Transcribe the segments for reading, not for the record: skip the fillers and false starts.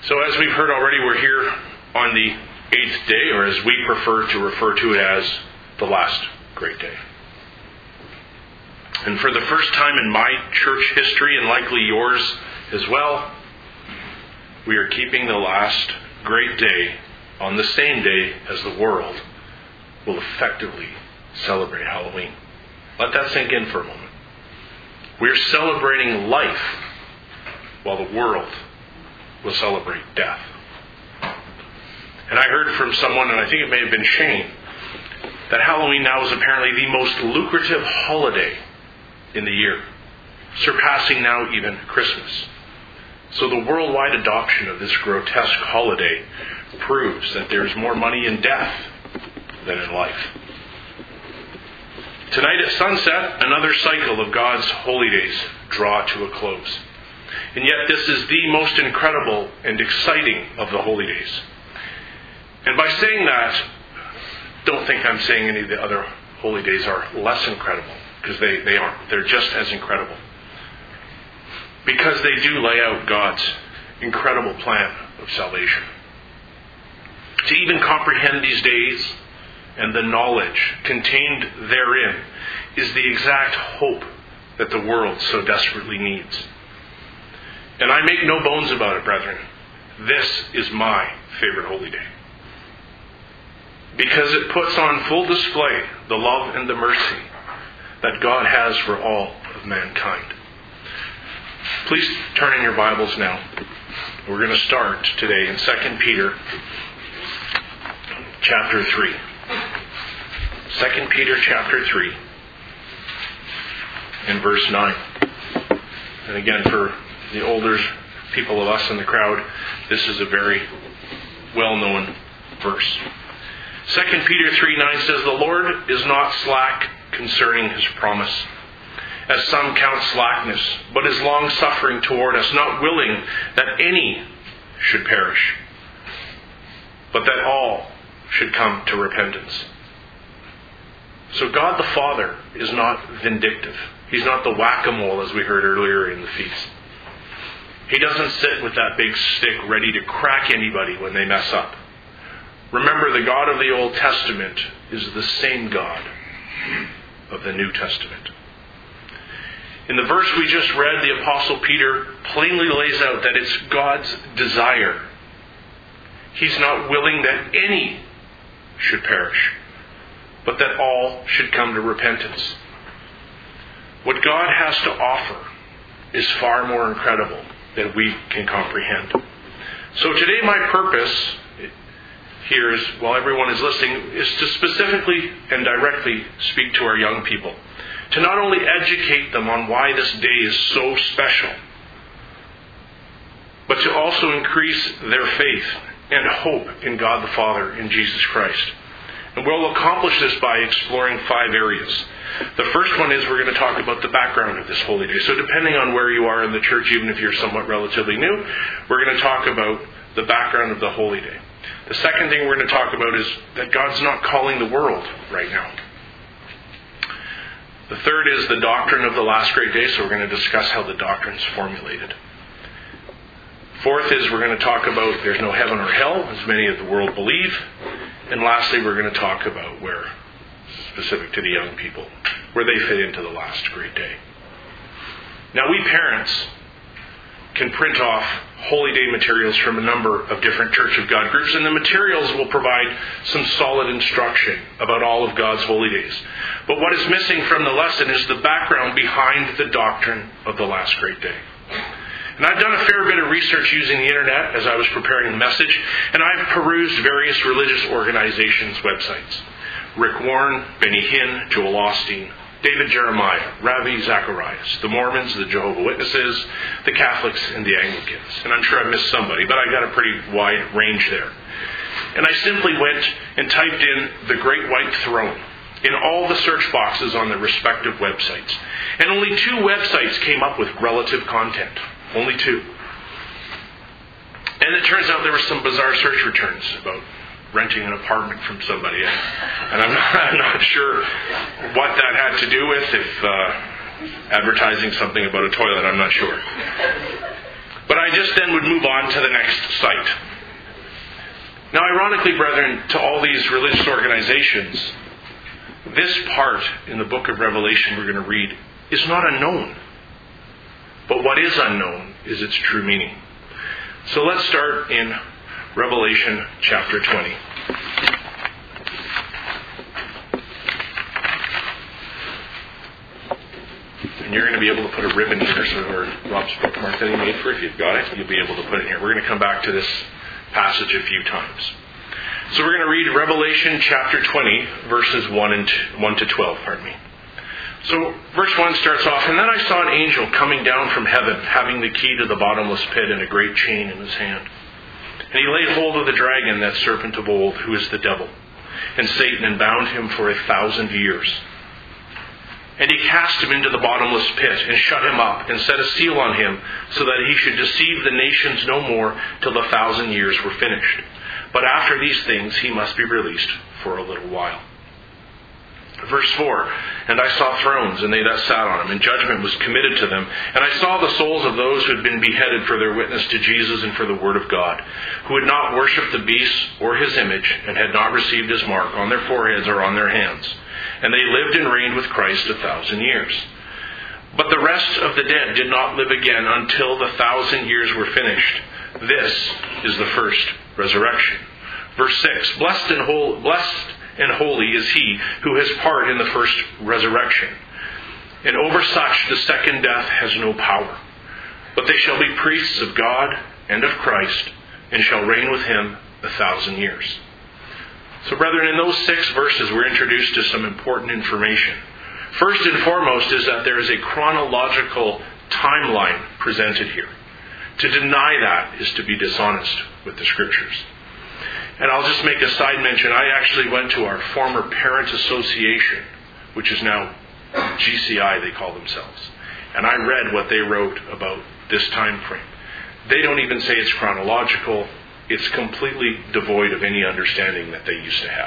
So as we've heard already, we're here on the 8th day, or as we prefer to refer to it as the last great day. And for the first time in my church history, and likely yours as well, we are keeping the last great day on the same day as the world will effectively celebrate Halloween. Let that sink in for a moment. We're celebrating life while the world will celebrate death. And I heard from someone, and I think it may have been Shane, that Halloween now is apparently the most lucrative holiday in the year, surpassing now even Christmas. So the worldwide adoption of this grotesque holiday proves that there's more money in death than in life. Tonight at sunset, another cycle of God's holy days draw to a close. And yet this is the most incredible and exciting of the holy days. And by saying that, don't think I'm saying any of the other holy days are less incredible, because they aren't. They're just as incredible. Because they do lay out God's incredible plan of salvation. To even comprehend these days and the knowledge contained therein is the exact hope that the world so desperately needs. And I make no bones about it, brethren. This is my favorite holy day. Because it puts on full display the love and the mercy that God has for all of mankind. Please turn in your Bibles now. We're going to start today in 2 Peter chapter 3. 2 Peter chapter 3 and verse 9. And again, for the older people of us in the crowd, this is a very well-known verse. 2 Peter 3:9 says, "The Lord is not slack concerning His promise, as some count slackness, but is long-suffering toward us, not willing that any should perish, but that all should come to repentance." So God the Father is not vindictive. He's not the whack-a-mole, as we heard earlier in the feast. He doesn't sit with that big stick ready to crack anybody when they mess up. Remember, the God of the Old Testament is the same God of the New Testament. In the verse we just read, the Apostle Peter plainly lays out that it's God's desire. He's not willing that any should perish, but that all should come to repentance. What God has to offer is far more incredible than we can comprehend. So today my purpose here is, while everyone is listening, is to specifically and directly speak to our young people. To not only educate them on why this day is so special, but to also increase their faith and hope in God the Father, in Jesus Christ. And we'll accomplish this by exploring 5 areas. The first one is we're going to talk about the background of this holy day. So depending on where you are in the church, even if you're somewhat relatively new, we're going to talk about the background of the holy day. The second thing we're going to talk about is that God's not calling the world right now. The third is the doctrine of the last great day, so we're going to discuss how the doctrine is formulated. Fourth is we're going to talk about there's no heaven or hell, as many of the world believe. And lastly, we're going to talk about where, specific to the young people, where they fit into the last great day. Now, we parents can print off holy day materials from a number of different Church of God groups, and the materials will provide some solid instruction about all of God's holy days. But what is missing from the lesson is the background behind the doctrine of the last great day. And I've done a fair bit of research using the internet as I was preparing the message, and I've perused various religious organizations' websites. Rick Warren, Benny Hinn, Joel Osteen, David Jeremiah, Ravi Zacharias, the Mormons, the Jehovah's Witnesses, the Catholics, and the Anglicans. And I'm sure I missed somebody, but I got a pretty wide range there. And I simply went and typed in the Great White Throne in all the search boxes on the respective websites. And only 2 websites came up with relative content. Only 2. And it turns out there were some bizarre search returns about renting an apartment from somebody. And I'm not sure what that had to do with, if advertising something about a toilet, I'm not sure. But I just then would move on to the next site. Now, ironically, brethren, to all these religious organizations, this part in the book of Revelation we're going to read is not unknown. But what is unknown is its true meaning. So let's start in Revelation chapter 20. And you're going to be able to put a ribbon here, so Rob's bookmark that he made for it, if you've got it, you'll be able to put it here. We're going to come back to this passage a few times. So we're going to read Revelation chapter 20, verses 1 to 12. So verse 1 starts off, "And then I saw an angel coming down from heaven, having the key to the bottomless pit and a great chain in his hand. And he laid hold of the dragon, that serpent of old, who is the devil, and Satan, and bound him for 1,000 years. And he cast him into the bottomless pit, and shut him up, and set a seal on him, so that he should deceive the nations no more till the 1,000 years were finished. But after these things he must be released for a little while." Verse 4, "And I saw thrones, and they that sat on them, and judgment was committed to them. And I saw the souls of those who had been beheaded for their witness to Jesus and for the word of God, who had not worshipped the beast or his image, and had not received his mark on their foreheads or on their hands. And they lived and reigned with Christ 1,000 years. But the rest of the dead did not live again until the 1,000 years were finished. This is the first resurrection." Verse 6, Blessed and holy is he who has part in the first resurrection. And over such the second death has no power. But they shall be priests of God and of Christ, and shall reign with him 1,000 years." So brethren, in those 6 verses we're introduced to some important information. First and foremost is that there is a chronological timeline presented here. To deny that is to be dishonest with the Scriptures. And I'll just make a side mention. I actually went to our former parent association, which is now GCI, they call themselves. And I read what they wrote about this time frame. They don't even say it's chronological. It's completely devoid of any understanding that they used to have.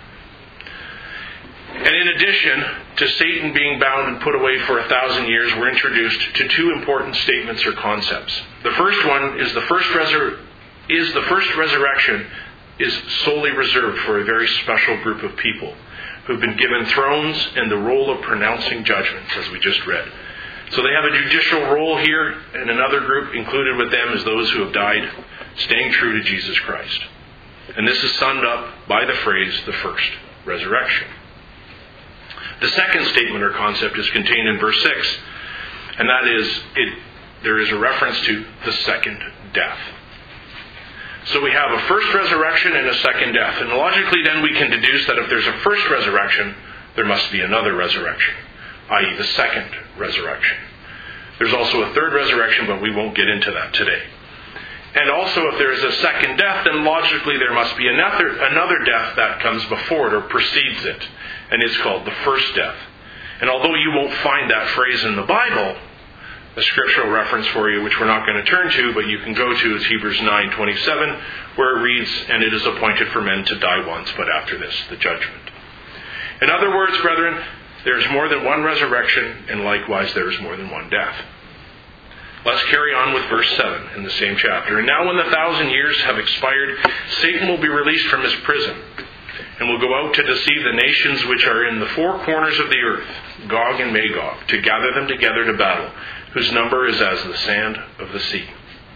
And in addition to Satan being bound and put away for 1,000 years, we're introduced to 2 important statements or concepts. The first one is the first resurrection is solely reserved for a very special group of people who've been given thrones and the role of pronouncing judgments, as we just read. So they have a judicial role here, and another group included with them is those who have died staying true to Jesus Christ. And this is summed up by the phrase, the first resurrection. The second statement or concept is contained in verse 6, and that is, there is a reference to the second death. So we have a first resurrection and a second death. And logically then we can deduce that if there's a first resurrection, there must be another resurrection, i.e. the second resurrection. There's also a third resurrection, but we won't get into that today. And also if there is a second death, then logically there must be another death that comes before it or precedes it. And it's called the first death. And although you won't find that phrase in the Bible, a scriptural reference for you, which we're not going to turn to, but you can go to, is Hebrews 9:27, where it reads, "And it is appointed for men to die once, but after this, the judgment." In other words, brethren, there is more than one resurrection, and likewise there is more than one death. Let's carry on with verse 7 in the same chapter. "And now when the 1,000 years have expired, Satan will be released from his prison, and will go out to deceive the nations which are in the 4 corners of the earth, Gog and Magog, to gather them together to battle, whose number is as the sand of the sea.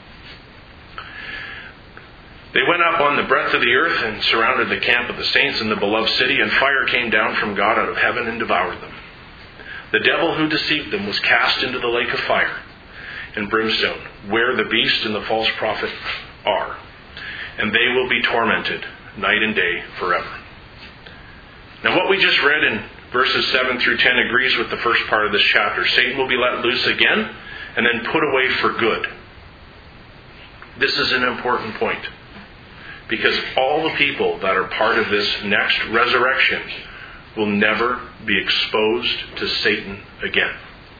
They went up on the breadth of the earth and surrounded the camp of the saints in the beloved city, and fire came down from God out of heaven and devoured them. The devil who deceived them was cast into the lake of fire and brimstone, where the beast and the false prophet are, and they will be tormented night and day forever." Now what we just read in verses 7 through 10 agrees with the first part of this chapter. Satan will be let loose again and then put away for good. This is an important point, because all the people that are part of this next resurrection will never be exposed to Satan again.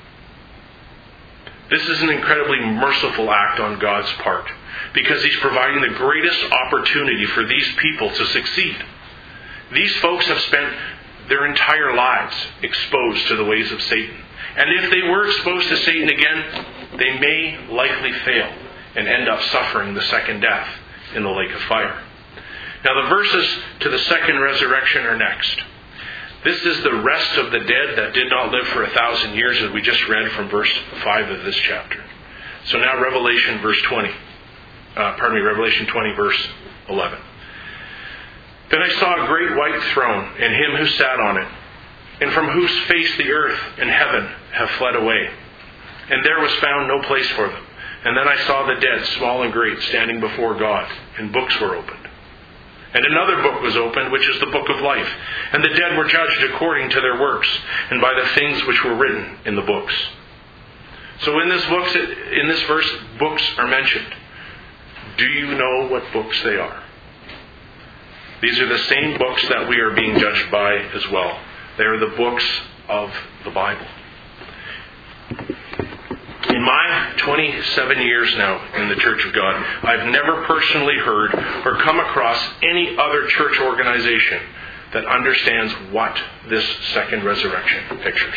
This is an incredibly merciful act on God's part, because He's providing the greatest opportunity for these people to succeed. These folks have spent their entire lives exposed to the ways of Satan. And if they were exposed to Satan again, they may likely fail. and end up suffering the second death in the lake of fire. Now the verses to the second resurrection are next. This is the rest of the dead that did not live for 1,000 years, as we just read from verse 5 of this chapter. So now Revelation 20, verse 11. Then I saw a great white throne, and him who sat on it, and from whose face the earth and heaven have fled away. And there was found no place for them. And then I saw the dead, small and great, standing before God, and books were opened. And another book was opened, which is the book of life. And the dead were judged according to their works, and by the things which were written in the books. So in this verse, books are mentioned. Do you know what books they are? These are the same books that we are being judged by as well. They are the books of the Bible. In my 27 years now in the Church of God, I've never personally heard or come across any other church organization that understands what this second resurrection pictures.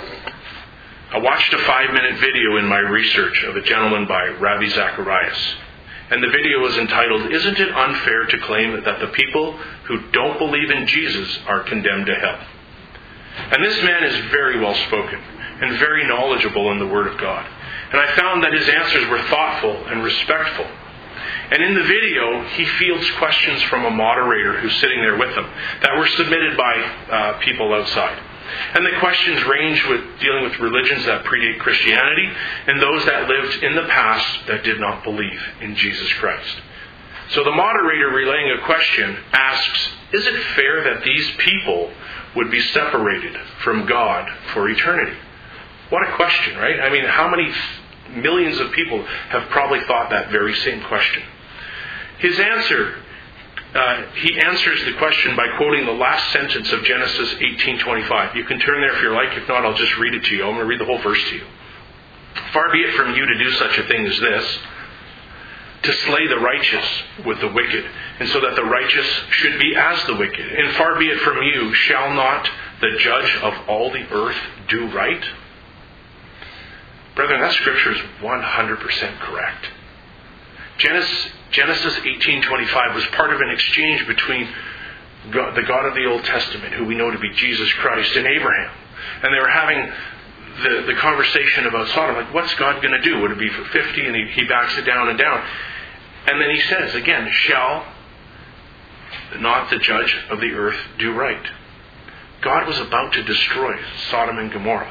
I watched a 5-minute video in my research of a gentleman by Ravi Zacharias. And the video was entitled, "Isn't it unfair to claim that the people who don't believe in Jesus are condemned to hell?" And this man is very well spoken and very knowledgeable in the Word of God. And I found that his answers were thoughtful and respectful. And in the video, he fields questions from a moderator who's sitting there with him that were submitted by people outside. And the questions range with dealing with religions that predate Christianity and those that lived in the past that did not believe in Jesus Christ. So the moderator relaying a question asks, is it fair that these people would be separated from God for eternity? What a question, right? I mean, how many millions of people have probably thought that very same question? His answer, he answers the question by quoting the last sentence of Genesis 18:25. You can turn there if you like. If not, I'll just read it to you. I'm going to read the whole verse to you. "Far be it from you to do such a thing as this, to slay the righteous with the wicked, and so that the righteous should be as the wicked. And far be it from you, shall not the judge of all the earth do right?" Brethren, that scripture is 100% correct. Genesis 18:25 was part of an exchange between God, the God of the Old Testament, who we know to be Jesus Christ, and Abraham. And they were having the conversation about Sodom, like, what's God going to do? Would it be for 50? And he backs it down and down. And then he says, again, shall not the judge of the earth do right? God was about to destroy Sodom and Gomorrah.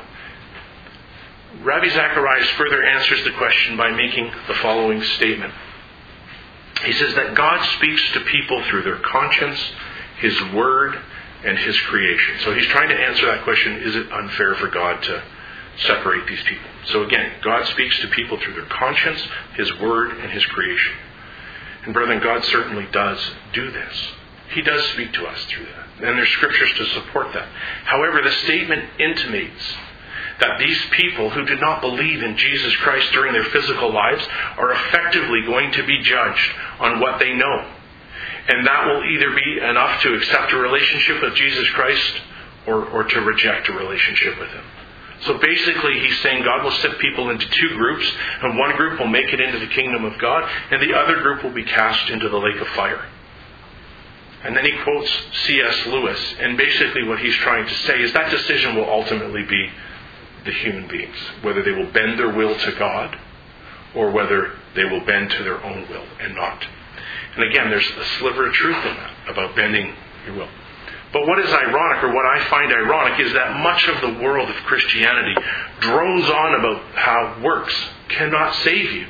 Ravi Zacharias further answers the question by making the following statement. He says that God speaks to people through their conscience, His Word, and His creation. So he's trying to answer that question, is it unfair for God to separate these people? So again, God speaks to people through their conscience, His Word, and His creation. And brethren, God certainly does do this. He does speak to us through that. And there's scriptures to support that. However, the statement intimates that these people who did not believe in Jesus Christ during their physical lives are effectively going to be judged on what they know. And that will either be enough to accept a relationship with Jesus Christ or to reject a relationship with Him. So basically he's saying God will set people into two groups, and one group will make it into the kingdom of God, and the other group will be cast into the lake of fire. And then he quotes C.S. Lewis, and basically what he's trying to say is that decision will ultimately be the human beings, whether they will bend their will to God or whether they will bend to their own will and not. And again, there's a sliver of truth in that about bending your will. But what is ironic, or what I find ironic, is that much of the world of Christianity drones on about how works cannot save you.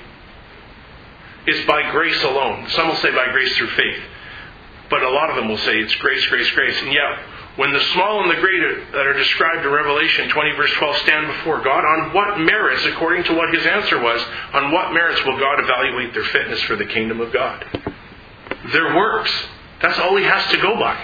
It's by grace alone. Some will say by grace through faith. But a lot of them will say it's grace, grace, grace. And yet, when the small and the great that are described in Revelation 20 verse 12 stand before God, on what merits, according to what His answer was, on what merits will God evaluate their fitness for the kingdom of God? Their works. That's all He has to go by.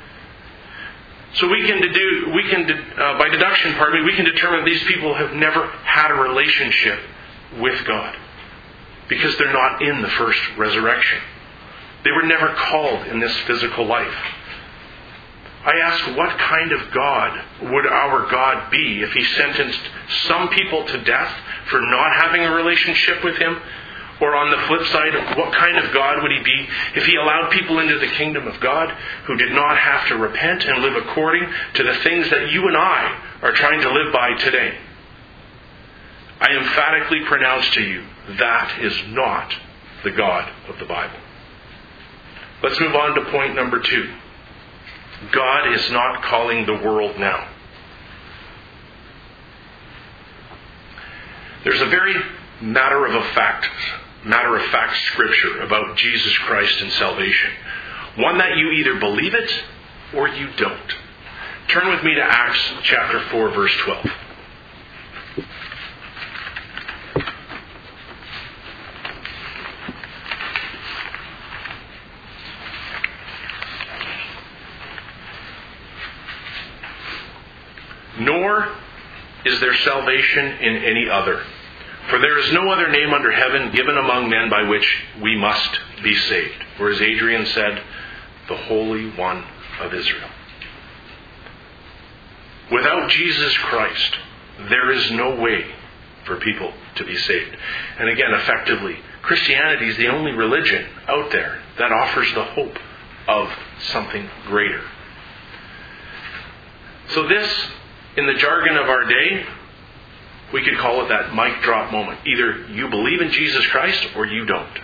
So by deduction, we can determine these people have never had a relationship with God because they're not in the first resurrection. They were never called in this physical life. I ask, what kind of God would our God be if He sentenced some people to death for not having a relationship with Him, Or on the flip side, what kind of God would he be if he allowed people into the kingdom of God who did not have to repent and live according to the things that you and I are trying to live by today? I emphatically pronounce to you, that is not the God of the Bible. Let's move on to point number 2. God is not calling the world now. There's a very matter of fact scripture about Jesus Christ and salvation. One that you either believe it or you don't. Turn with me to Acts chapter 4, verse 12. Nor is there salvation in any other. For there is no other name under heaven given among men by which we must be saved. Or as Adrian said, the Holy One of Israel. Without Jesus Christ, there is no way for people to be saved. And again, effectively, Christianity is the only religion out there that offers the hope of something greater. So this, in the jargon of our day, we could call it that mic drop moment. Either you believe in Jesus Christ or you don't.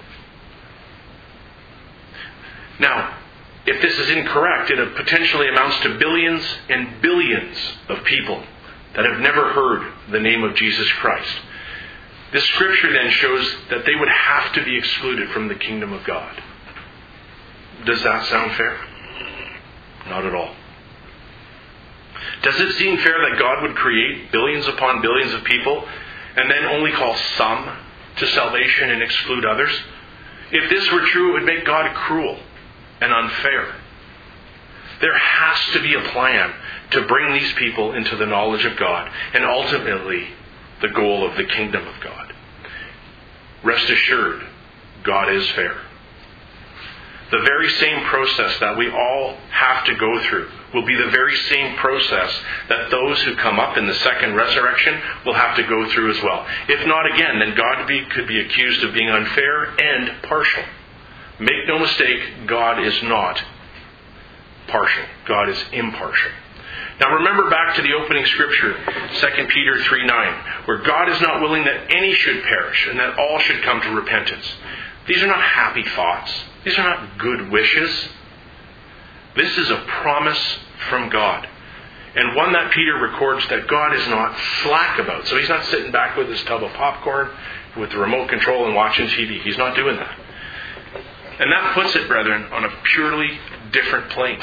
Now, if this is incorrect, it potentially amounts to billions and billions of people that have never heard the name of Jesus Christ. This scripture then shows that they would have to be excluded from the kingdom of God. Does that sound fair? Not at all. Does it seem fair that God would create billions upon billions of people and then only call some to salvation and exclude others? If this were true, it would make God cruel and unfair. There has to be a plan to bring these people into the knowledge of God and ultimately the goal of the kingdom of God. Rest assured, God is fair. The very same process that we all have to go through will be the very same process that those who come up in the second resurrection will have to go through as well. If not again, then God could be accused of being unfair and partial. Make no mistake, God is not partial. God is impartial. Now remember back to the opening scripture, 2 Peter 3:9, where God is not willing that any should perish and that all should come to repentance. These are not happy thoughts. These are not good wishes. This is a promise from God. And one that Peter records that God is not slack about. So he's not sitting back with his tub of popcorn, with the remote control and watching TV. He's not doing that. And that puts it, brethren, on a purely different plane.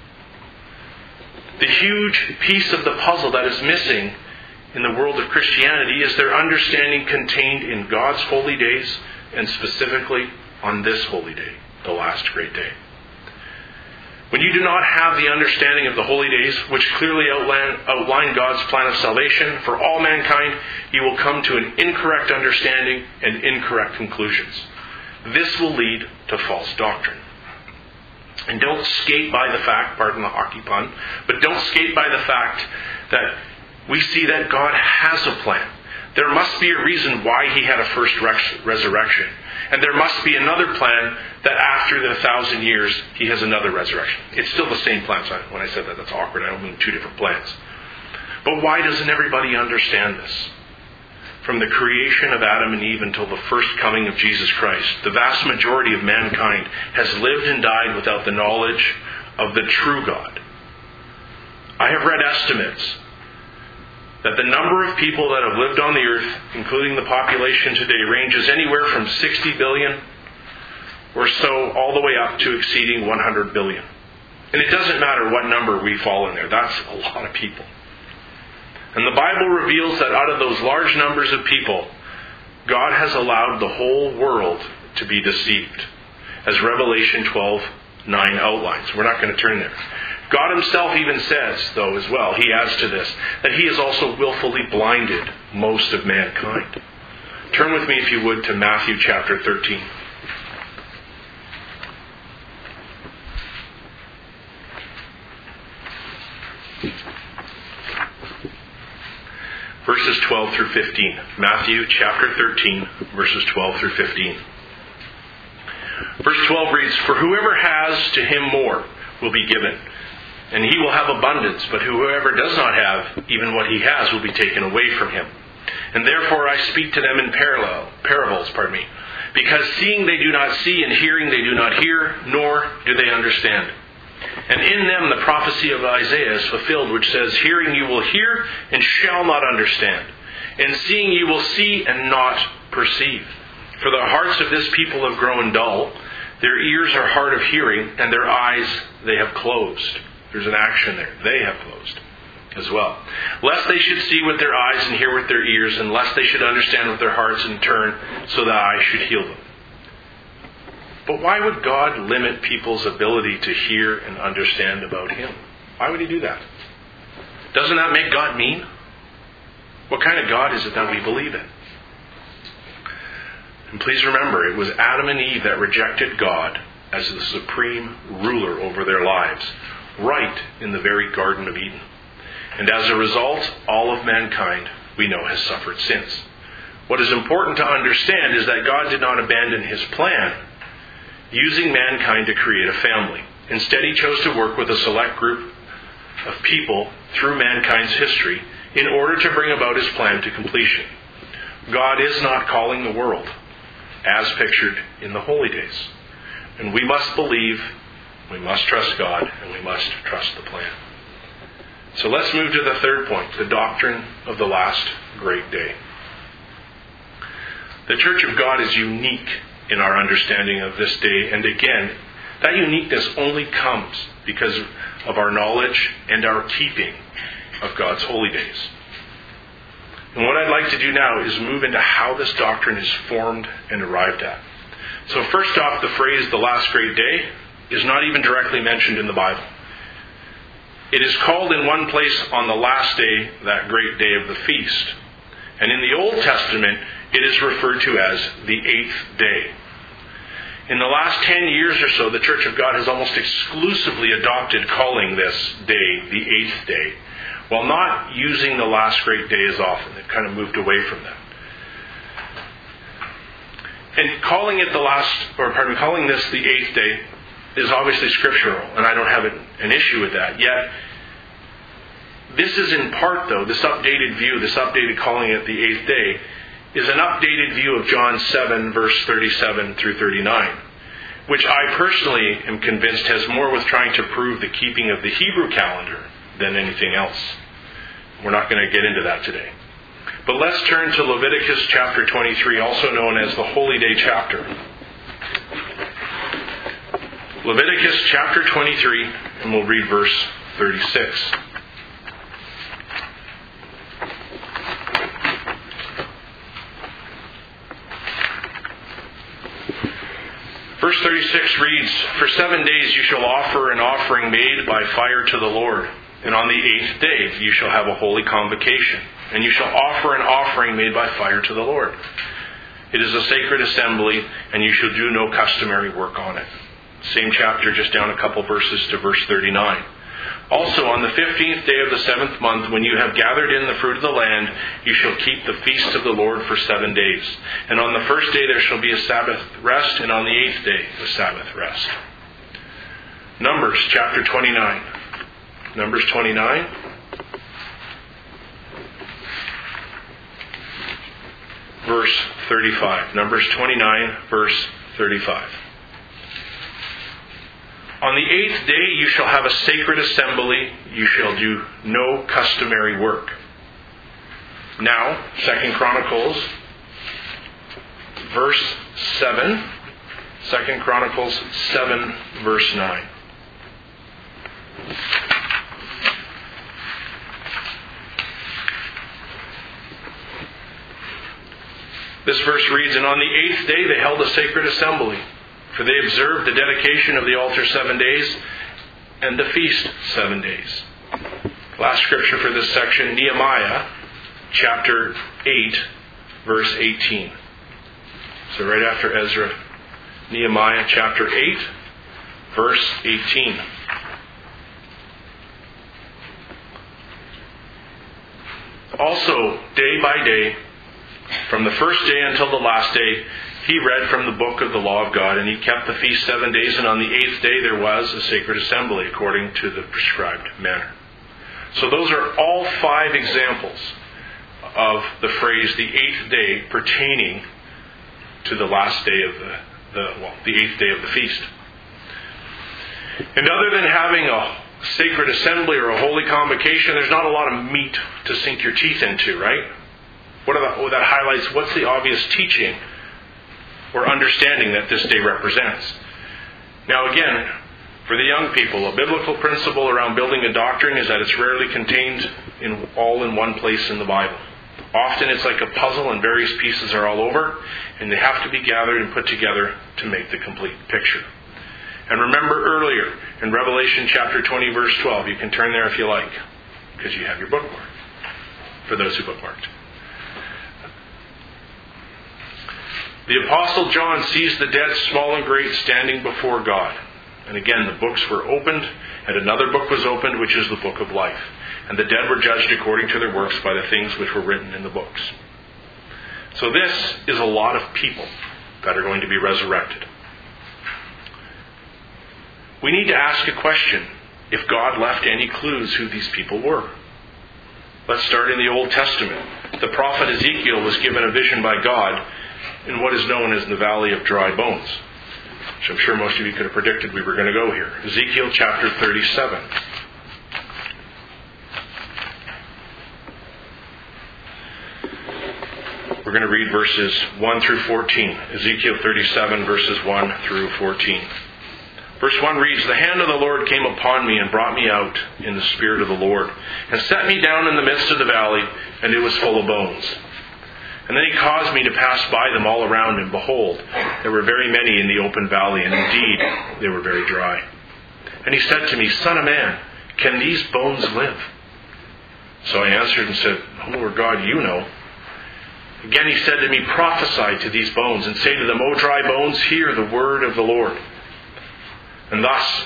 The huge piece of the puzzle that is missing in the world of Christianity is their understanding contained in God's holy days, and specifically on this holy day, the last great day. When you do not have the understanding of the holy days, which clearly outline God's plan of salvation for all mankind, you will come to an incorrect understanding and incorrect conclusions. This will lead to false doctrine. And don't skate by the fact, pardon the hockey pun, but don't skate by the fact that we see that God has a plan. There must be a reason why he had a first resurrection. And there must be another plan that after the 1,000 years, he has another resurrection. It's still the same plan. So when I said that, that's awkward. I don't mean two different plans. But why doesn't everybody understand this? From the creation of Adam and Eve until the first coming of Jesus Christ, the vast majority of mankind has lived and died without the knowledge of the true God. I have read estimates that the number of people that have lived on the earth, including the population today, ranges anywhere from 60 billion or so all the way up to exceeding 100 billion. And it doesn't matter what number we fall in there. That's a lot of people. And the Bible reveals that out of those large numbers of people, God has allowed the whole world to be deceived, as Revelation 12:9 outlines. We're not going to turn there. God himself even says, though, as well, he adds to this, that he has also willfully blinded most of mankind. Turn with me, if you would, to Matthew chapter 13. Verse verses 12 through 15. Matthew chapter 13, verses 12 through 15. Verse 12 reads, "For whoever has, to him more will be given, and he will have abundance. But whoever does not have, even what he has will be taken away from him. And therefore I speak to them in parables, because seeing they do not see, and hearing they do not hear, nor do they understand. And in them the prophecy of Isaiah is fulfilled, which says, Hearing you will hear, and shall not understand. And seeing you will see, and not perceive. For the hearts of this people have grown dull. Their ears are hard of hearing, and their eyes they have closed." There's an action there. They have closed as well. "Lest they should see with their eyes and hear with their ears, and lest they should understand with their hearts and turn, so that I should heal them." But why would God limit people's ability to hear and understand about Him? Why would He do that? Doesn't that make God mean? What kind of God is it that we believe in? And please remember, it was Adam and Eve that rejected God as the supreme ruler over their lives, right in the very Garden of Eden. And as a result, all of mankind, we know, has suffered sins. What is important to understand is that God did not abandon His plan, using mankind to create a family. Instead, He chose to work with a select group of people through mankind's history in order to bring about His plan to completion. God is not calling the world, as pictured in the holy days. And we must believe, we must trust God, and we must trust the plan. So let's move to the third point, the doctrine of the last great day. The Church of God is unique in our understanding of this day, and again, that uniqueness only comes because of our knowledge and our keeping of God's holy days. And what I'd like to do now is move into how this doctrine is formed and arrived at. So first off, the phrase, the last great day, is not even directly mentioned in the Bible. It is called in one place on the last day, that great day of the feast. And in the Old Testament, it is referred to as the 8th day. In the last 10 years or so, the Church of God has almost exclusively adopted calling this day the 8th day, while not using the last great day as often. They've kind of moved away from that. And calling this the 8th day is obviously scriptural, and I don't have an issue with that. Yet, this is in part, though, this updated view, this updated calling it the 8th day, is an updated view of John 7, verse 37 through 39, which I personally am convinced has more with trying to prove the keeping of the Hebrew calendar than anything else. We're not going to get into that today. But let's turn to Leviticus chapter 23, also known as the Holy Day chapter. Leviticus chapter 23, and we'll read verse 36. Verse 36 reads, "For 7 days you shall offer an offering made by fire to the Lord, and on the 8th day you shall have a holy convocation, and you shall offer an offering made by fire to the Lord. It is a sacred assembly, and you shall do no customary work on it." Same chapter, just down a couple verses to verse 39. "Also on the 15th day of the 7th month, when you have gathered in the fruit of the land, you shall keep the feast of the Lord for 7 days. And on the first day there shall be a Sabbath rest, and on the 8th day a Sabbath rest." Numbers chapter 29. Numbers 29. Verse 35. Numbers 29, verse 35. "On the 8th day you shall have a sacred assembly. You shall do no customary work." Now, 2 Chronicles, verse 7. 2 Chronicles 7, verse 9. This verse reads, "And on the 8th day they held a sacred assembly, for they observed the dedication of the altar 7 days, and the feast 7 days." Last scripture for this section, Nehemiah chapter 8, verse 18. So right after Ezra, Nehemiah chapter 8, verse 18. Also, day by day, from the first day until the last day, he read from the book of the law of God, and he kept the feast 7 days, and on the 8th day there was a sacred assembly according to the prescribed manner. So those are all 5 examples of the phrase the 8th day pertaining to the last day of the 8th day of the feast. And other than having a sacred assembly or a holy convocation, there's not a lot of meat to sink your teeth into, right? What that highlights, what's the obvious teaching or understanding that this day represents? Now again, for the young people, a biblical principle around building a doctrine is that it's rarely contained all in one place in the Bible. Often it's like a puzzle and various pieces are all over, and they have to be gathered and put together to make the complete picture. And remember earlier in Revelation chapter 20 verse 12, you can turn there if you like, because you have your bookmark, for those who bookmarked. The Apostle John sees the dead, small and great, standing before God. And again, the books were opened, and another book was opened, which is the book of life. And the dead were judged according to their works by the things which were written in the books. So this is a lot of people that are going to be resurrected. We need to ask a question, if God left any clues who these people were. Let's start in the Old Testament. The prophet Ezekiel was given a vision by God in what is known as the Valley of Dry Bones, which I'm sure most of you could have predicted we were going to go here. Ezekiel chapter 37. We're going to read verses 1 through 14. Ezekiel 37, verses 1 through 14. Verse 1 reads, "The hand of the Lord came upon me and brought me out in the spirit of the Lord, and set me down in the midst of the valley, and it was full of bones. And then he caused me to pass by them all around, and behold, there were very many in the open valley, and indeed they were very dry. And he said to me, Son of man, can these bones live? So I answered and said, O Lord God, you know. Again he said to me, Prophesy to these bones, and say to them, O dry bones, hear the word of the Lord. And thus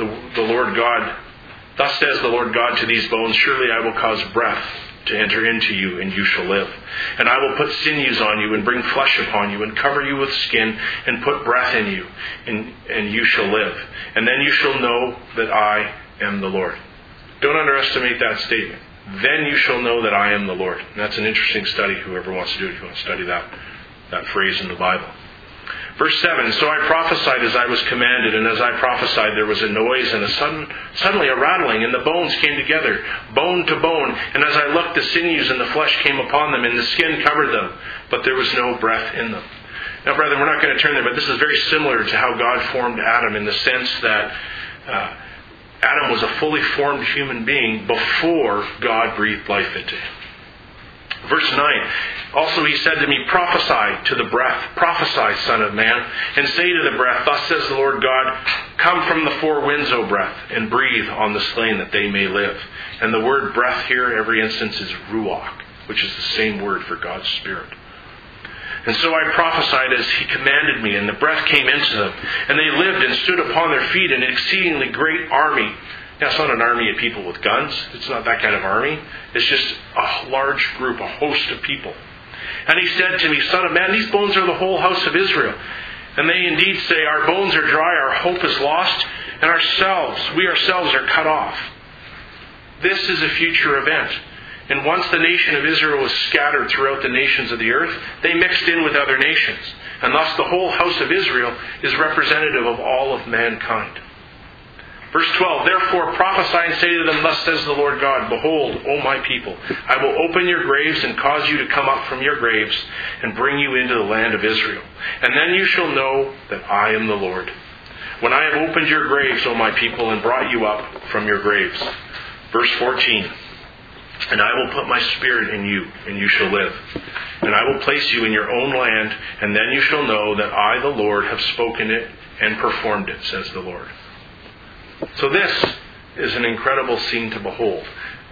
says the Lord God to these bones, Surely I will cause breath to enter into you, and you shall live. And I will put sinews on you, and bring flesh upon you, and cover you with skin, and put breath in you, and you shall live. And then you shall know that I am the Lord." Don't underestimate that statement. Then you shall know that I am the Lord. And that's an interesting study, whoever wants to do it, if you want to study that phrase in the Bible. Verse 7, "So I prophesied as I was commanded, and as I prophesied there was a noise and suddenly a rattling, and the bones came together, bone to bone. And as I looked, the sinews and the flesh came upon them, and the skin covered them, but there was no breath in them." Now, brethren, we're not going to turn there, but this is very similar to how God formed Adam, in the sense that Adam was a fully formed human being before God breathed life into him. Verse 9, "Also he said to me, Prophesy to the breath, prophesy, Son of man, and say to the breath, Thus says the Lord God, Come from the four winds, O breath, and breathe on the slain that they may live." And the word breath here, every instance, is ruach, which is the same word for God's Spirit. "And so I prophesied as he commanded me, and the breath came into them. And they lived and stood upon their feet, an exceedingly great army." Now, it's not an army of people with guns. It's not that kind of army. It's just a large group, a host of people. "And he said to me, Son of man, these bones are the whole house of Israel. And they indeed say, Our bones are dry, our hope is lost, and we ourselves are cut off." This is a future event. And once the nation of Israel was scattered throughout the nations of the earth, they mixed in with other nations. And thus the whole house of Israel is representative of all of mankind. Verse 12, "Therefore prophesy and say to them, Thus says the Lord God, Behold, O my people, I will open your graves and cause you to come up from your graves and bring you into the land of Israel. And then you shall know that I am the Lord. When I have opened your graves, O my people, and brought you up from your graves." Verse 14, "And I will put my spirit in you, and you shall live. And I will place you in your own land, and then you shall know that I, the Lord, have spoken it and performed it, says the Lord." So this is an incredible scene to behold.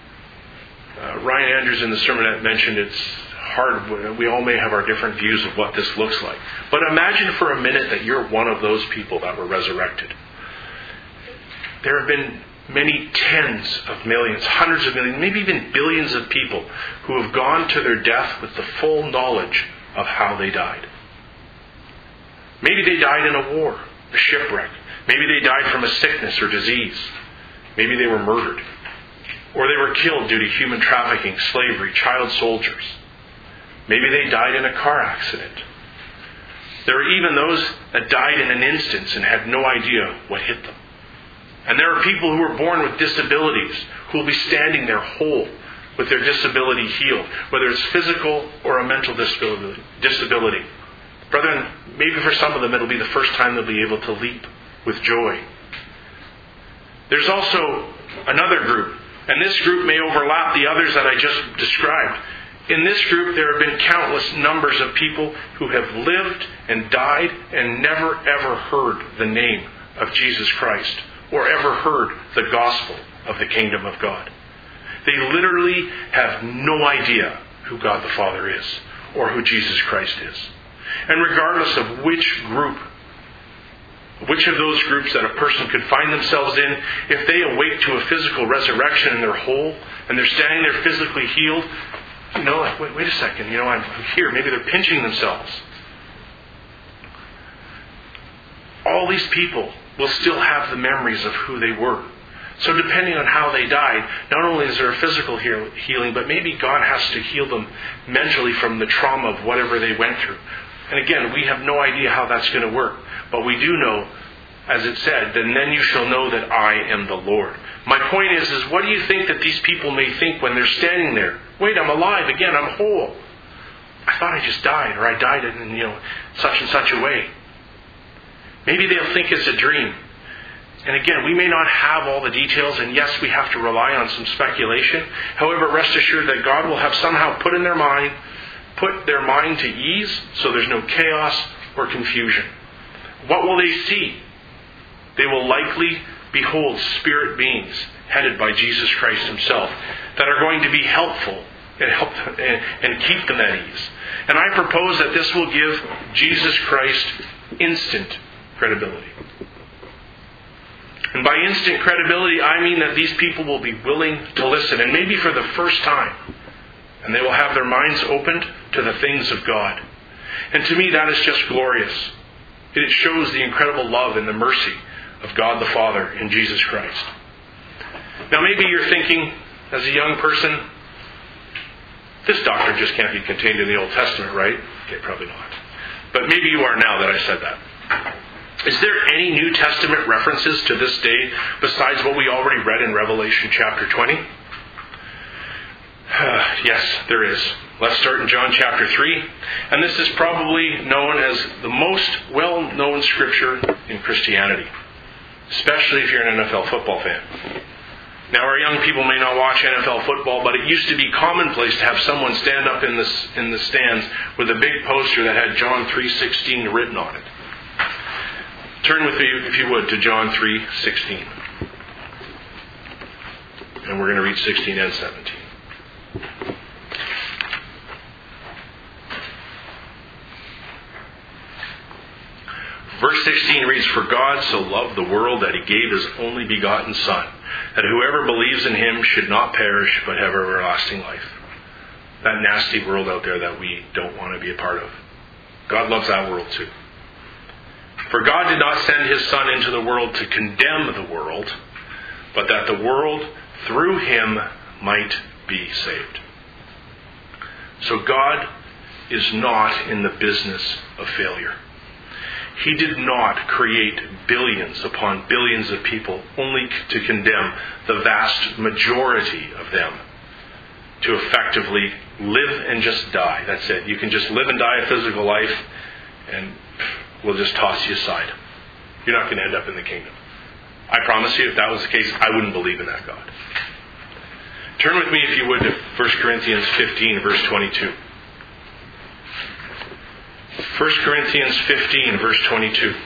Ryan Andrews in the sermonette mentioned it's hard. We all may have our different views of what this looks like. But imagine for a minute that you're one of those people that were resurrected. There have been many tens of millions, hundreds of millions, maybe even billions of people who have gone to their death with the full knowledge of how they died. Maybe they died in a war, a shipwreck. Maybe they died from a sickness or disease. Maybe they were murdered. Or they were killed due to human trafficking, slavery, child soldiers. Maybe they died in a car accident. There are even those that died in an instant and had no idea what hit them. And there are people who are born with disabilities who will be standing there whole with their disability healed, whether it's physical or a mental disability. Brethren, maybe for some of them it'll be the first time they'll be able to leap with joy. There's also another group, and this group may overlap the others that I just described. In this group there have been countless numbers of people who have lived and died and never ever heard the name of Jesus Christ or ever heard the gospel of the kingdom of God. They literally have no idea who God the Father is or who Jesus Christ is. And regardless of which group, which of those groups that a person could find themselves in, if they awake to a physical resurrection and they're whole and they're standing there physically healed, like, wait a second, I'm here. Maybe they're pinching themselves. All these people will still have the memories of who they were. So depending on how they died, not only is there a physical healing, but maybe God has to heal them mentally from the trauma of whatever they went through. And again, we have no idea how that's going to work. But we do know, as it said, then you shall know that I am the Lord. My point is what do you think that these people may think when they're standing there? Wait, I'm alive again, I'm whole. I thought I just died, or I died in, such and such a way. Maybe they'll think it's a dream. And again, we may not have all the details, and yes, we have to rely on some speculation. However, rest assured that God will have somehow put their mind to ease so there's no chaos or confusion. What will they see? They will likely behold spirit beings headed by Jesus Christ himself that are going to be helpful and keep them at ease. And I propose that this will give Jesus Christ instant credibility. And by instant credibility, I mean that these people will be willing to listen, and maybe for the first time. And they will have their minds opened to the things of God. And to me, that is just glorious. It shows the incredible love and the mercy of God the Father in Jesus Christ. Now maybe you're thinking, as a young person, this doctrine just can't be contained in the Old Testament, right? Okay, probably not. But maybe you are now that I said that. Is there any New Testament references to this day besides what we already read in Revelation chapter 20? Yes, there is. Let's start in John chapter 3. And this is probably known as the most well-known scripture in Christianity, especially if you're an NFL football fan. Now, our young people may not watch NFL football, but it used to be commonplace to have someone stand up in the stands with a big poster that had John 3:16 written on it. Turn with me, if you would, to John 3:16. And we're going to read 16 and 17. Verse 16 reads, "For God so loved the world that he gave his only begotten Son, that whoever believes in him should not perish but have everlasting life." That nasty world out there that we don't want to be a part of. God loves that world too. "For God did not send his Son into the world to condemn the world, but that the world through him might be saved." So God is not in the business of failure. He did not create billions upon billions of people only to condemn the vast majority of them to effectively live and just die. That's it. You can just live and die a physical life and we'll just toss you aside. You're not going to end up in the kingdom. I promise you, if that was the case, I wouldn't believe in that God. Turn with me, if you would, to 1 Corinthians 15, verse 22. 1 Corinthians 15, verse 22.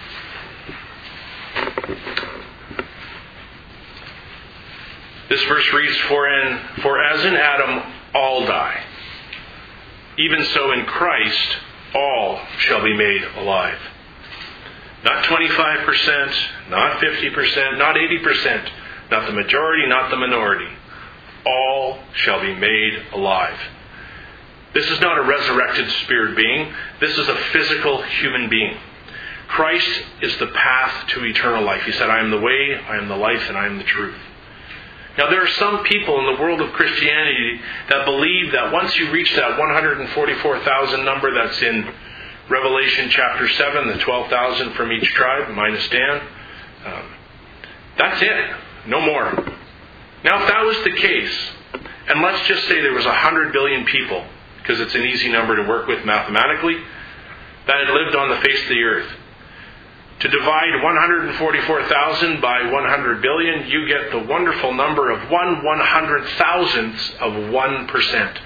This verse reads, For as in Adam all die, even so in Christ all shall be made alive. Not 25%, not 50%, not 80%, not the majority, not the minority. All shall be made alive. This is not a resurrected spirit being. This is a physical human being. Christ is the path to eternal life. He said, I am the way, I am the life, and I am the truth. Now, there are some people in the world of Christianity that believe that once you reach that 144,000 number that's in Revelation chapter 7, the 12,000 from each tribe, minus Dan, that's it. No more. Now, if that was the case, and let's just say there was 100 billion people, because it's an easy number to work with mathematically, that had lived on the face of the earth. To divide 144,000 by 100 billion, you get the wonderful number of 1/100,000th of 1%.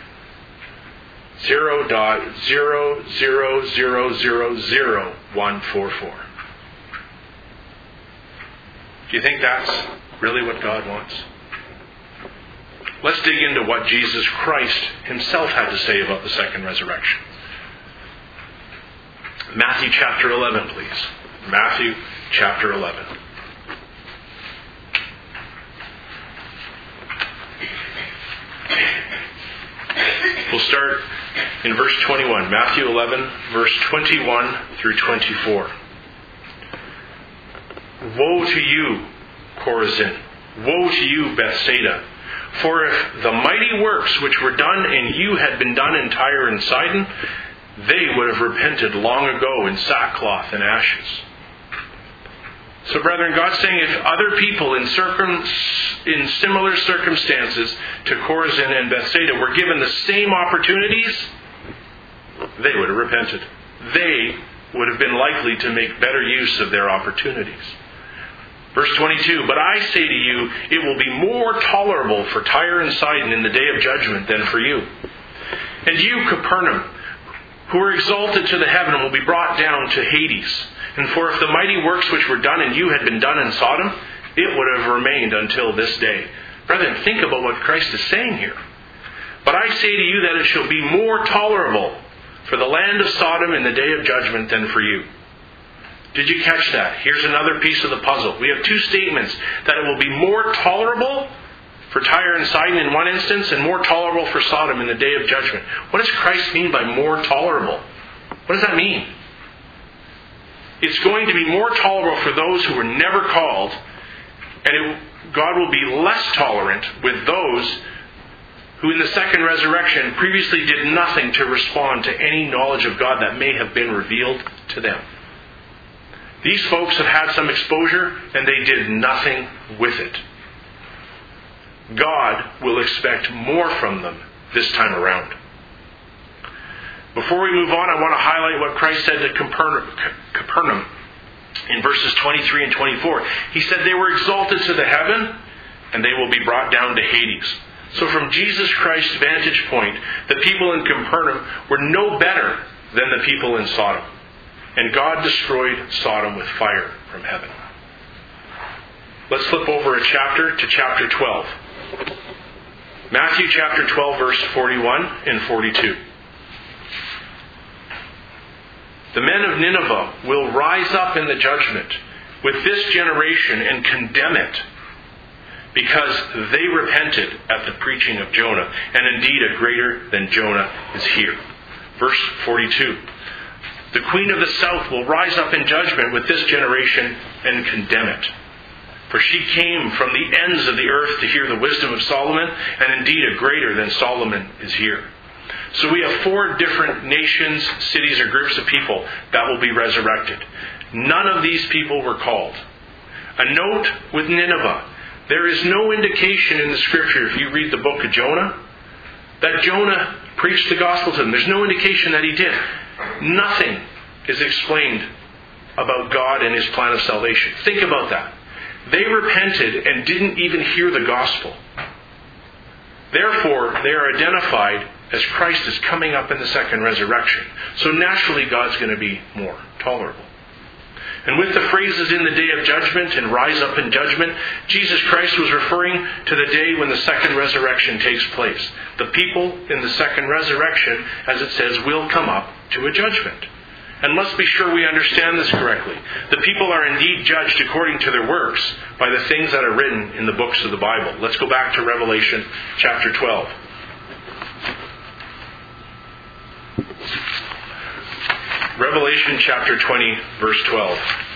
0.0000144. Do you think that's really what God wants? Let's dig into what Jesus Christ himself had to say about the second resurrection. Matthew chapter 11, please. Matthew chapter 11. We'll start in verse 21. Matthew 11, verse 21 through 24. Woe to you, Chorazin! Woe to you, Bethsaida! For if the mighty works which were done in you had been done in Tyre and Sidon, they would have repented long ago in sackcloth and ashes. So, brethren, God's saying if other people in similar circumstances to Chorazin and Bethsaida were given the same opportunities, they would have repented. They would have been likely to make better use of their opportunities. Verse 22, But I say to you, it will be more tolerable for Tyre and Sidon in the day of judgment than for you. And you, Capernaum, who are exalted to the heaven, will be brought down to Hades. And for if the mighty works which were done in you had been done in Sodom, it would have remained until this day. Brethren, think about what Christ is saying here. But I say to you that it shall be more tolerable for the land of Sodom in the day of judgment than for you. Did you catch that? Here's another piece of the puzzle. We have two statements, that it will be more tolerable for Tyre and Sidon in one instance, and more tolerable for Sodom in the day of judgment. What does Christ mean by more tolerable? What does that mean? It's going to be more tolerable for those who were never called, and God will be less tolerant with those who in the second resurrection previously did nothing to respond to any knowledge of God that may have been revealed to them. These folks have had some exposure, and they did nothing with it. God will expect more from them this time around. Before we move on, I want to highlight what Christ said to Capernaum in verses 23 and 24. He said they were exalted to the heaven, and they will be brought down to Hades. So from Jesus Christ's vantage point, the people in Capernaum were no better than the people in Sodom. And God destroyed Sodom with fire from heaven. Let's flip over a chapter to chapter 12. Matthew chapter 12, verse 41 and 42. The men of Nineveh will rise up in the judgment with this generation and condemn it, because they repented at the preaching of Jonah, and indeed a greater than Jonah is here. Verse 42. The queen of the south will rise up in judgment with this generation and condemn it. For she came from the ends of the earth to hear the wisdom of Solomon, and indeed a greater than Solomon is here. So we have 4 different nations, cities, or groups of people that will be resurrected. None of these people were called. A note with Nineveh. There is no indication in the Scripture, if you read the book of Jonah, that Jonah preached the gospel to them. There's no indication that he did. Nothing is explained about God and His plan of salvation. Think about that. They repented and didn't even hear the gospel. Therefore, they are identified as Christ is coming up in the second resurrection. So naturally, God's going to be more tolerable. And with the phrases in the day of judgment and rise up in judgment, Jesus Christ was referring to the day when the second resurrection takes place. The people in the second resurrection, as it says, will come up to a judgment. And let's be sure we understand this correctly. The people are indeed judged according to their works by the things that are written in the books of the Bible. Let's go back to Revelation chapter 12. Revelation chapter 20, verse 12.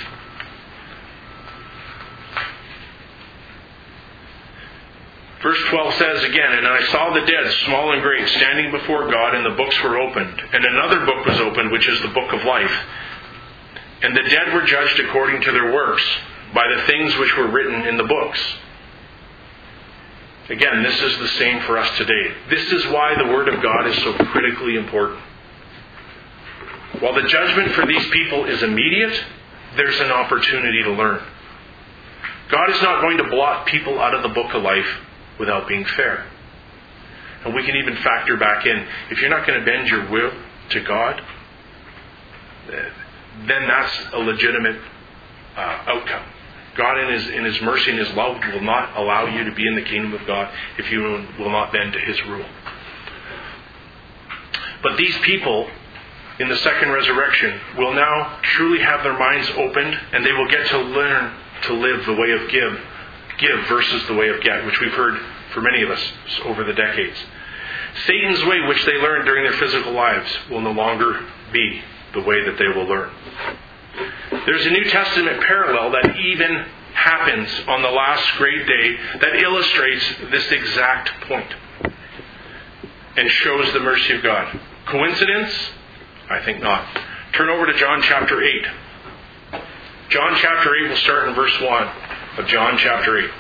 Verse 12 says again, "And I saw the dead, small and great, standing before God, and the books were opened. And another book was opened, which is the book of life. And the dead were judged according to their works, by the things which were written in the books." Again, this is the same for us today. This is why the Word of God is so critically important. While the judgment for these people is immediate, there's an opportunity to learn. God is not going to blot people out of the book of life without being fair. And we can even factor back in, if you're not going to bend your will to God, then that's a legitimate outcome. God in His mercy and His love will not allow you to be in the kingdom of God if you will not bend to His rule. But these people in the second resurrection will now truly have their minds opened, and they will get to learn to live the way of give versus the way of get, which we've heard for many of us over the decades. Satan's way, which they learned during their physical lives, will no longer be the way that they will learn. There's a New Testament parallel that even happens on the last great day that illustrates this exact point and shows the mercy of God. Coincidence? I think not. Turn over to John chapter 8. John chapter 8, we'll start in verse 1 of John chapter 8.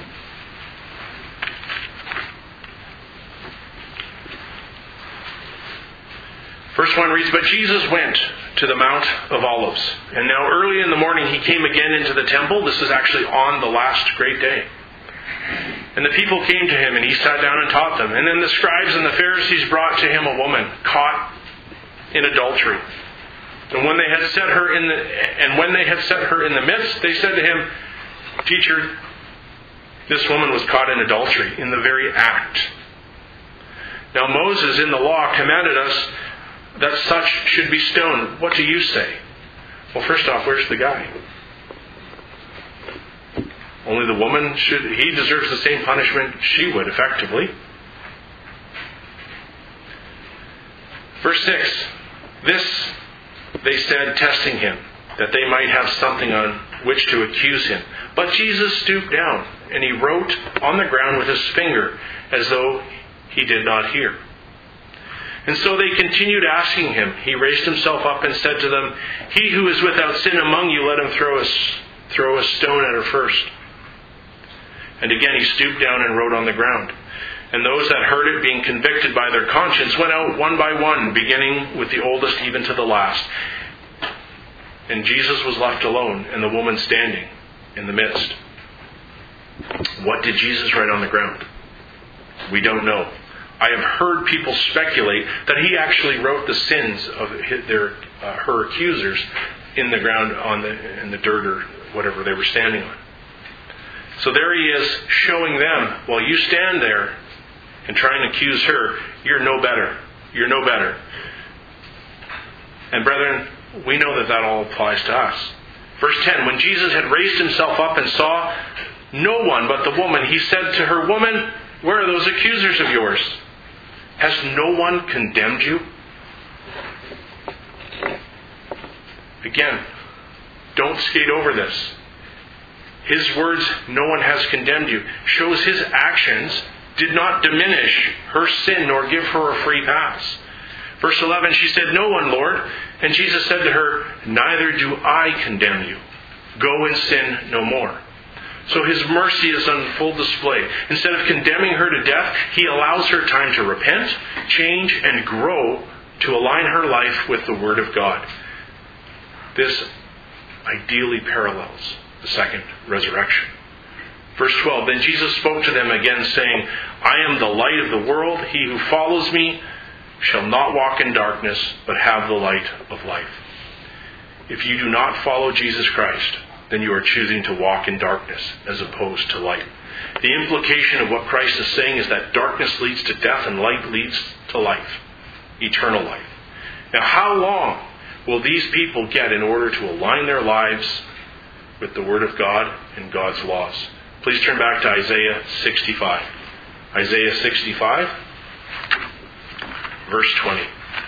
Verse 1 reads, "But Jesus went to the Mount of Olives. And now early in the morning He came again into the temple." This is actually on the last great day. "And the people came to Him, and He sat down and taught them. And then the scribes and the Pharisees brought to Him a woman caught in adultery. And when they had set her in the midst, they said to Him, 'Teacher, this woman was caught in adultery, in the very act. Now Moses in the law commanded us that such should be stoned. What do you say?' Well, first off, where's the guy? Only the woman he deserves the same punishment she would, effectively. Verse 6, "This they said, testing Him, that they might have something on which to accuse Him. But Jesus stooped down, and He wrote on the ground with His finger, as though He did not hear. And so they continued asking Him. He raised Himself up and said to them, 'He who is without sin among you, let him throw a stone at her first.' And again He stooped down and wrote on the ground. And those that heard it, being convicted by their conscience, went out one by one, beginning with the oldest even to the last. And Jesus was left alone, and the woman standing in the midst." What did Jesus write on the ground? We don't know. I have heard people speculate that He actually wrote the sins of her accusers in the ground in the dirt or whatever they were standing on. So there He is showing them, while you stand there and try and accuse her, you're no better. You're no better. And brethren, we know that all applies to us. Verse 10, "When Jesus had raised Himself up and saw no one but the woman, He said to her, 'Woman, where are those accusers of yours? Has no one condemned you?'" Again, don't skate over this. His words, "no one has condemned you," shows His actions did not diminish her sin nor give her a free pass. Verse 11, she said, "No one, Lord." And Jesus said to her, "Neither do I condemn you. Go and sin no more." So His mercy is on full display. Instead of condemning her to death, He allows her time to repent, change, and grow to align her life with the Word of God. This ideally parallels the second resurrection. Verse 12, "Then Jesus spoke to them again, saying, 'I am the light of the world. He who follows me shall not walk in darkness, but have the light of life.'" If you do not follow Jesus Christ, then you are choosing to walk in darkness as opposed to light. The implication of what Christ is saying is that darkness leads to death and light leads to life, eternal life. Now, how long will these people get in order to align their lives with the Word of God and God's laws? Please turn back to Isaiah 65. Isaiah 65, verse 20.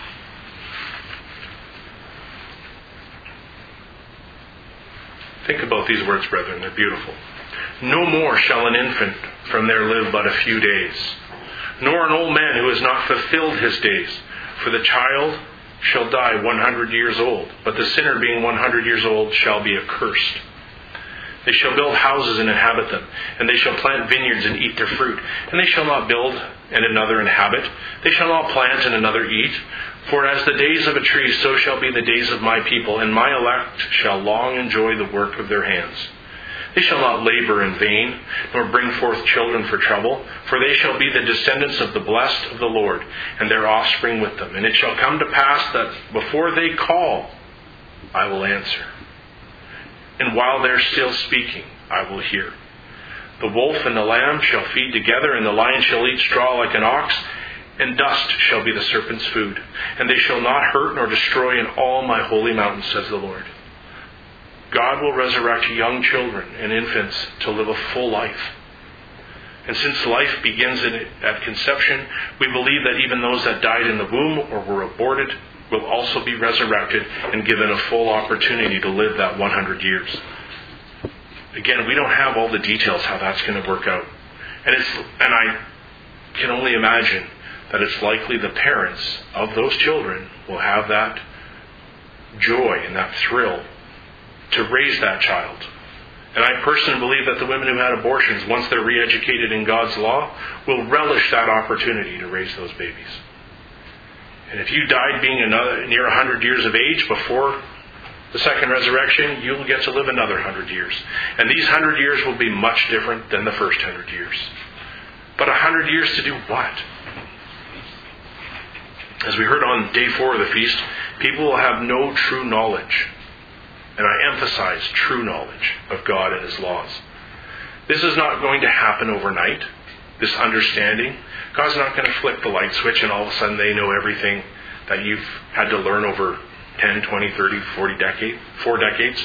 Think about these words, brethren. They're beautiful. No more shall an infant from there live but a few days, nor an old man who has not fulfilled his days. For the child shall die 100 years old, but the sinner being 100 years old shall be accursed. They shall build houses and inhabit them, and they shall plant vineyards and eat their fruit. And they shall not build and another inhabit. They shall not plant and another eat. For as the days of a tree, so shall be the days of my people, and my elect shall long enjoy the work of their hands. They shall not labor in vain, nor bring forth children for trouble, for they shall be the descendants of the blessed of the Lord, and their offspring with them. And it shall come to pass that before they call, I will answer. And while they're still speaking, I will hear. The wolf and the lamb shall feed together, and the lion shall eat straw like an ox, and dust shall be the serpent's food. And they shall not hurt nor destroy in all my holy mountain, says the Lord. God will resurrect young children and infants to live a full life. And since life begins at conception, we believe that even those that died in the womb or were aborted will also be resurrected and given a full opportunity to live that 100 years. Again, we don't have all the details how that's going to work out. And I can only imagine that it's likely the parents of those children will have that joy and that thrill to raise that child. And I personally believe that the women who had abortions, once they're re-educated in God's law, will relish that opportunity to raise those babies. And if you died being near 100 years of age before the second resurrection, you'll get to live another 100 years. And these 100 years will be much different than the first 100 years. But 100 years to do what? As we heard on day 4 of the feast, people will have no true knowledge. And I emphasize true knowledge of God and His laws. This is not going to happen overnight, this understanding. God's not going to flip the light switch and all of a sudden they know everything that you've had to learn over 10, 20, 30, 4 decades.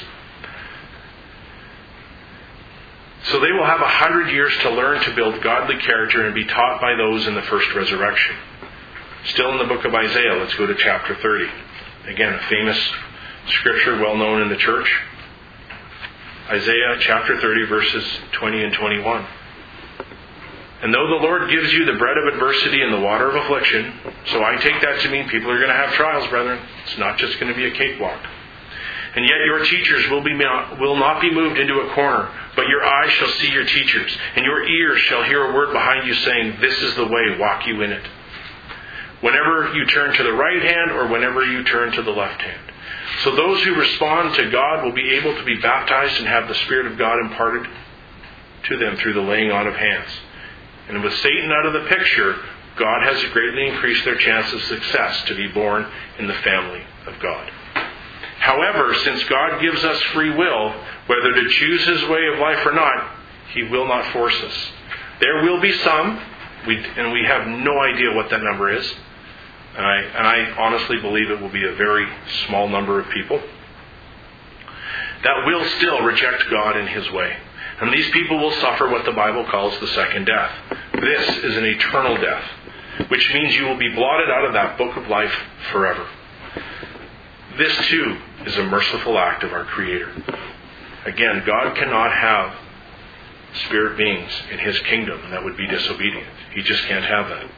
So they will have 100 years to learn to build godly character and be taught by those in the first resurrection. Still in the book of Isaiah, let's go to chapter 30. Again, a famous scripture well known in the church. Isaiah chapter 30 verses 20 and 21. And though the Lord gives you the bread of adversity and the water of affliction, so I take that to mean people are going to have trials, brethren. It's not just going to be a cakewalk. And yet your teachers will not be moved into a corner, but your eyes shall see your teachers, and your ears shall hear a word behind you saying, this is the way, walk you in it. Whenever you turn to the right hand or whenever you turn to the left hand. So those who respond to God will be able to be baptized and have the Spirit of God imparted to them through the laying on of hands. And with Satan out of the picture, God has greatly increased their chance of success to be born in the family of God. However, since God gives us free will, whether to choose His way of life or not, He will not force us. There will be some, and we have no idea what that number is, and I honestly believe it will be a very small number of people, that will still reject God in His way. And these people will suffer what the Bible calls the second death. This is an eternal death, which means you will be blotted out of that book of life forever. This too is a merciful act of our Creator. Again, God cannot have spirit beings in His kingdom that would be disobedient. He just can't have that.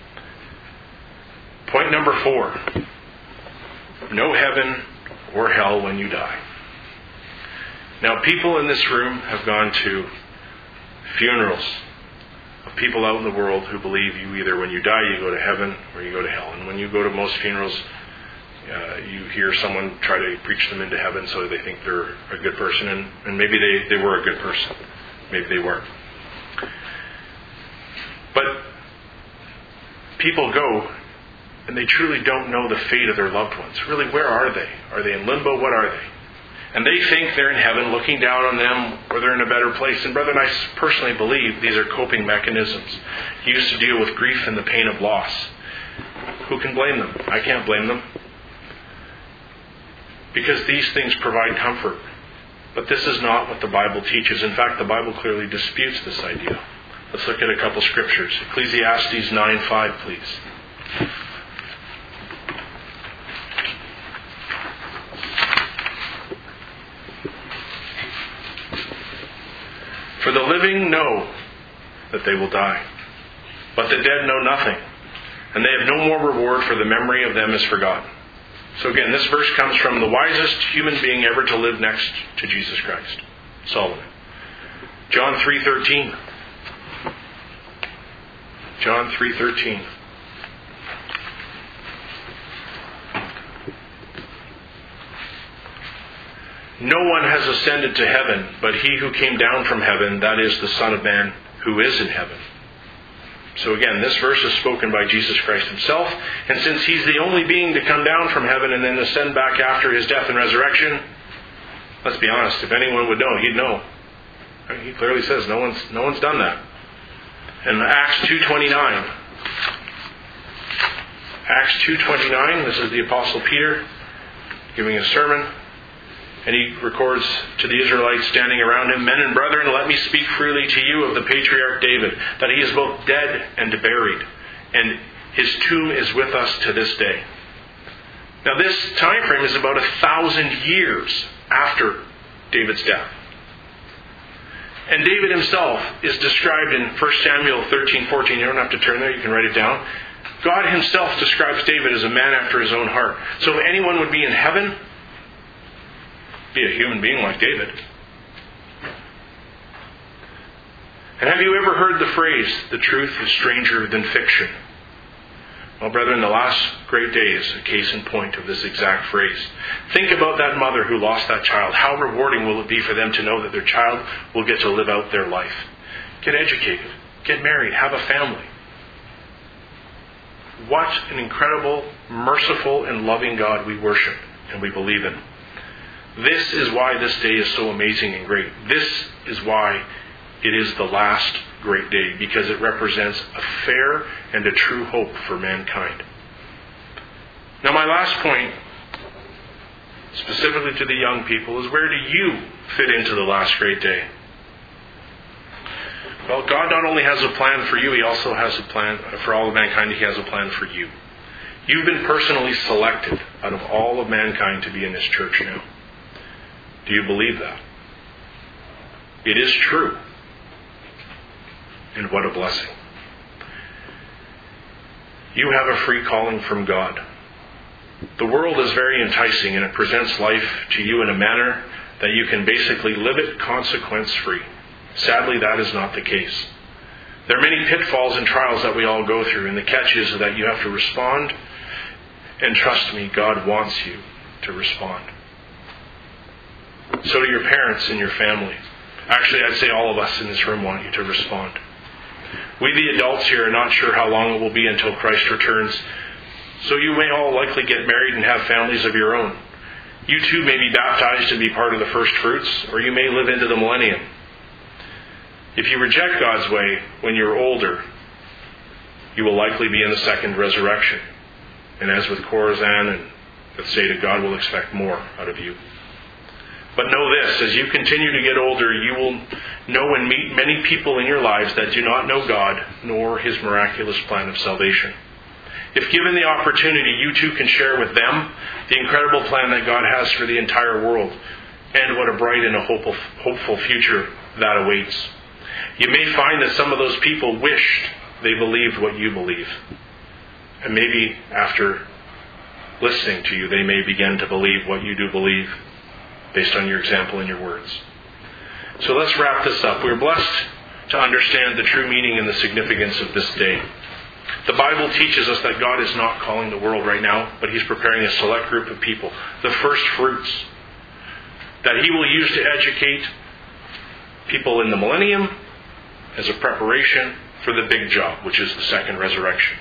Point number 4. No heaven or hell when you die. Now, people in this room have gone to funerals of people out in the world who believe you either when you die you go to heaven or you go to hell. And when you go to most funerals, you hear someone try to preach them into heaven so they think they're a good person. And maybe they were a good person. Maybe they weren't. But people go and they truly don't know the fate of their loved ones. Really, where are they? Are they in limbo? What are they? And they think they're in heaven looking down on them or they're in a better place. And brethren, I personally believe these are coping mechanisms used to deal with grief and the pain of loss. Who can blame them? I can't blame them. because these things provide comfort. But this is not what the Bible teaches. In fact, the Bible clearly disputes this idea. Let's look at a couple scriptures. Ecclesiastes 9:5, please. For the living know that they will die, but the dead know nothing, and they have no more reward, for the memory of them is forgotten. So again, this verse comes from the wisest human being ever to live next to Jesus Christ, Solomon. John 3:13. John 3:13. No one has ascended to heaven, but he who came down from heaven, that is the Son of Man who is in heaven. So again, this verse is spoken by Jesus Christ himself, and since he's the only being to come down from heaven and then ascend back after his death and resurrection, let's be honest, if anyone would know, he'd know. He clearly says no one's done that. In Acts 2:29, Acts 2:29, this is the Apostle Peter giving a sermon. And he records to the Israelites standing around him, "Men and brethren, let me speak freely to you of the patriarch David, that he is both dead and buried, and his tomb is with us to this day." Now this time frame is about 1,000 years after David's death. And David himself is described in 1 Samuel 13:14. You don't have to turn there, you can write it down. God himself describes David as a man after his own heart. So if anyone would be in heaven, be a human being like David. And have you ever heard the phrase, "The truth is stranger than fiction"? Well, brethren, the last great day is a case in point of this exact phrase. Think about that mother who lost that child. How rewarding will it be for them to know that their child will get to live out their life? Get educated, get married, have a family. What an incredible, merciful, and loving God we worship and we believe in. This is why this day is so amazing and great. This is why it is the last great day, because it represents a fair and a true hope for mankind. Now, my last point, specifically to the young people, is where do you fit into the last great day? Well, God not only has a plan for you, He also has a plan for all of mankind. He has a plan for you. You've been personally selected out of all of mankind to be in this church now. Do you believe that? It is true. And what a blessing. You have a free calling from God. The world is very enticing, and it presents life to you in a manner that you can basically live it consequence-free. Sadly, that is not the case. There are many pitfalls and trials that we all go through, and the catch is that you have to respond, and trust me, God wants you to respond. So do your parents and your family. Actually, I'd say all of us in this room want you to respond. We, the adults here, are not sure how long it will be until Christ returns, so you may all likely get married and have families of your own. You too may be baptized and be part of the first fruits, or you may live into the millennium. If you reject God's way when you're older, you will likely be in the second resurrection. And as with Chorazin and Bethsaida, God will expect more out of you. But know this, as you continue to get older, you will know and meet many people in your lives that do not know God, nor His miraculous plan of salvation. If given the opportunity, you too can share with them the incredible plan that God has for the entire world, and what a bright and a hopeful future that awaits. You may find that some of those people wished they believed what you believe. And maybe after listening to you, they may begin to believe what you do believe, based on your example and your words. So let's wrap this up. We're blessed to understand the true meaning and the significance of this day. The Bible teaches us that God is not calling the world right now, but He's preparing a select group of people, the first fruits, that He will use to educate people in the millennium as a preparation for the big job, which is the second resurrection.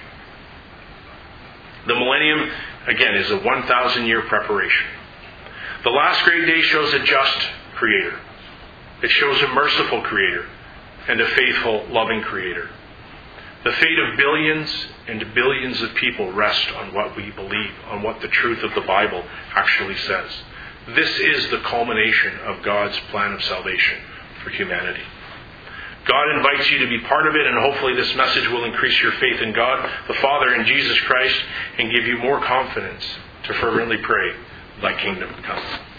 The millennium, again, is a 1,000-year preparation. The last great day shows a just Creator. It shows a merciful Creator and a faithful, loving Creator. The fate of billions and billions of people rest on what we believe, on what the truth of the Bible actually says. This is the culmination of God's plan of salvation for humanity. God invites you to be part of it, and hopefully this message will increase your faith in God, the Father, and Jesus Christ, and give you more confidence to fervently pray, "Thy kingdom come."